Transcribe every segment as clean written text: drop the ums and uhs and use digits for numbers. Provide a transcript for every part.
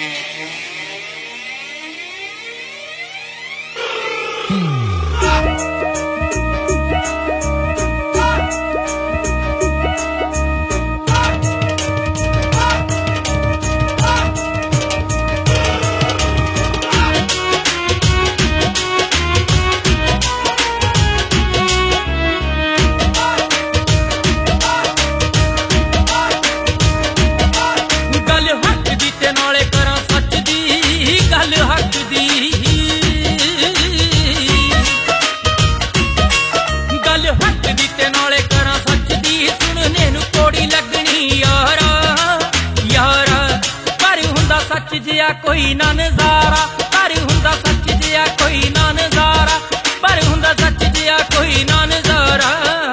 सच जिया कोई ना नजारा, पर हुंदा सच जिया कोई ना नजारा, पर हुंदा सच जिया कोई ना नजारा।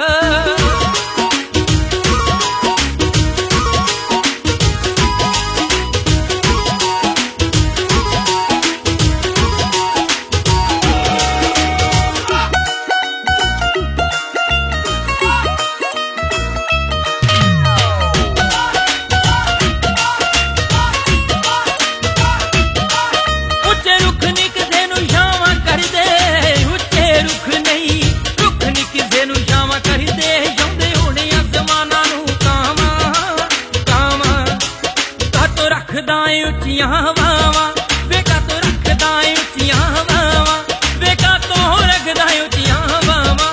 उच्चियां हवावां बेका तो रखदा उच्चियां हवावां, बेका तो रखदा उच्चियां हवावां।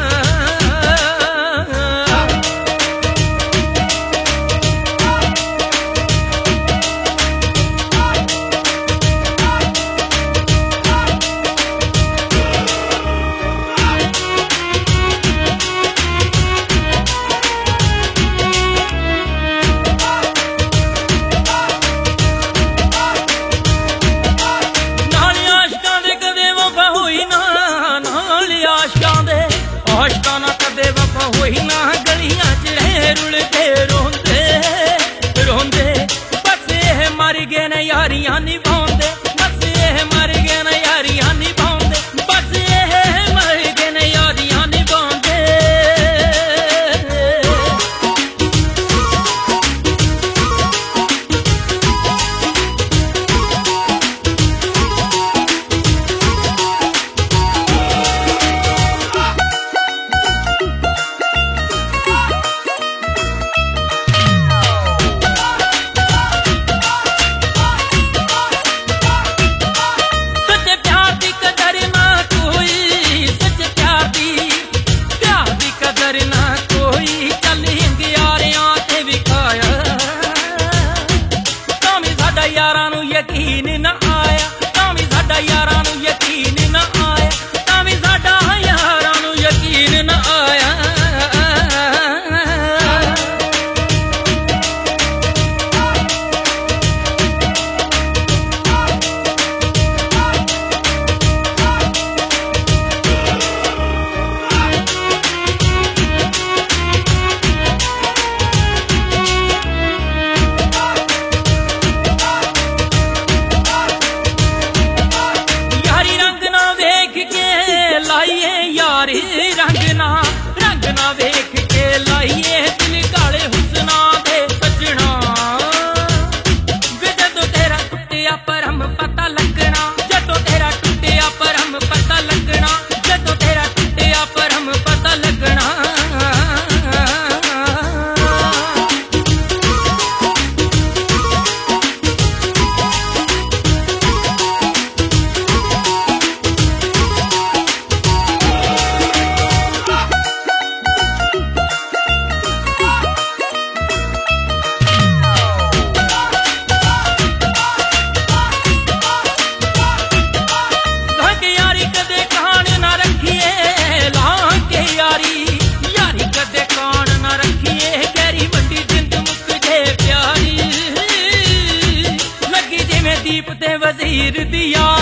आशकाना कदे वफा होई ना, गलियां च रुलदे रोंदे रोंदे, बस एह मर गए न यारियां निभाउंदे, बस एह मर गए न यारियां निभाउंदे, बस एह मर गए न यारियां निभाउंदे। यकीन न आया तां भी साडा यारां नूं यकीन न आया, तां भी साडा यारां नूं यकीन न आया। रंग ना वेख के लाइए दिल काले हुस्ना दे सजना, वे जदों तेरा टुटिया परम पता लगना, जदों तेरा टुटिया परम पता लगना, जदों तेरा टुटिया परम पता लगना। दीप ते वजीर दी यारी